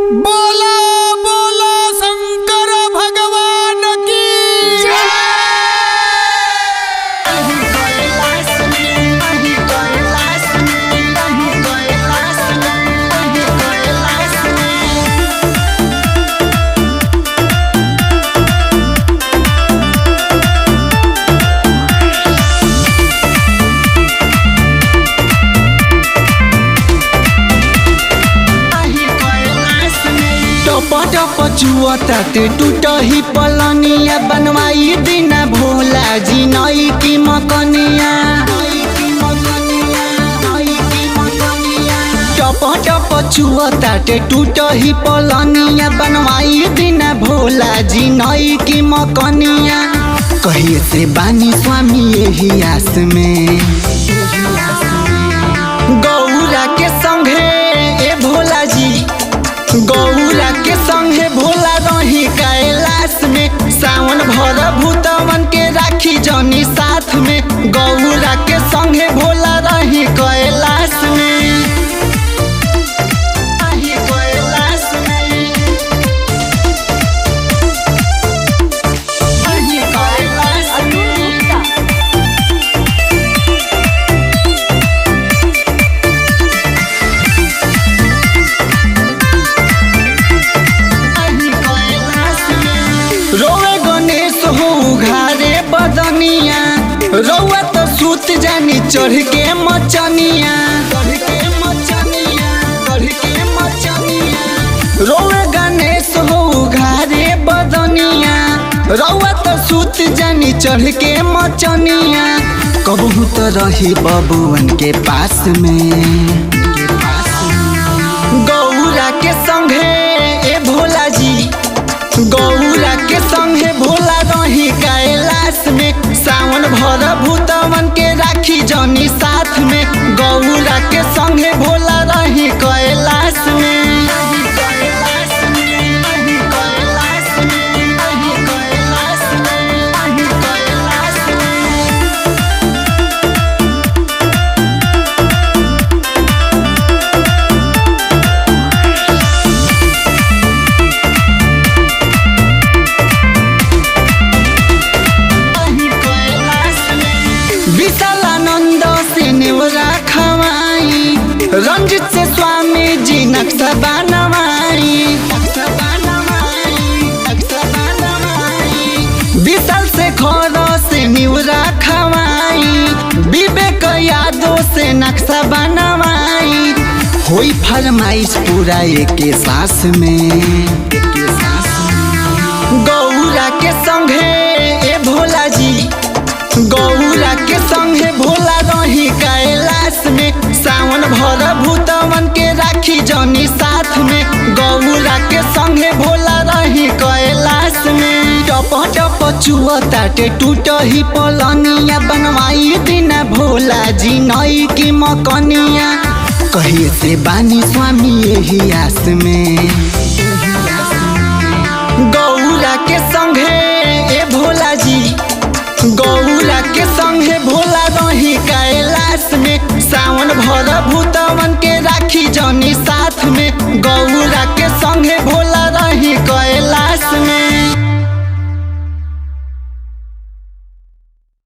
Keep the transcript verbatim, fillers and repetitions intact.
बोला बोला शंकर भगवान की जय। पचुआ ताते टूटही पलनिया बनवाई दिन भोला जी नई की मकनिया टप टप चुआ ताते टूटही पलनिया बनवाई दिन भोला जी नई की मकनिया कहिए से बानी स्वामी यही आस में गौरा के संगे ए भोला जी गौरा के संगे भोला रही कैलाश में सावन भर भूतवन के राखी जनी साथ में गौरा के संगे भोला रही कैलाश में कैलाश में कैलाश में रोवे गणेश हो घारे बदनिया रौआ तो सूत जानी चढ़ के मचनिया रोवे गणेश हो घारे बदनिया रौआ तो सूत जानी चढ़ के मचनिया कबहू तो रही बबुअन के पास में गौरा के संगे ए भोला जी गौरा के संगे भोला रही कैलाश में सावन भर भूतवन के राखी जनी साथ में गौरा के संगे भोला रही कैलाश में विशालानंद से नेवरा खवाई रंजित से स्वामी जी नक्शा बनवाई विशाल से खोर से नेवरा खवाई विवेक यादव से नक्शा बनवाई होई फरमाइश पूरा एक सांस में गौरा के संगे ए भोला जी गौरा के संगे भोला रही कैलाश में सावन भर भूतवन के राखी जनी साथ में गौरा के संगे भोला रही कैलाश में टप टप चुआ ताटे टूटही पलनिया बनवाई दिन भोला जी नई की मकनिया कहिए से बानी स्वामी यही आस में।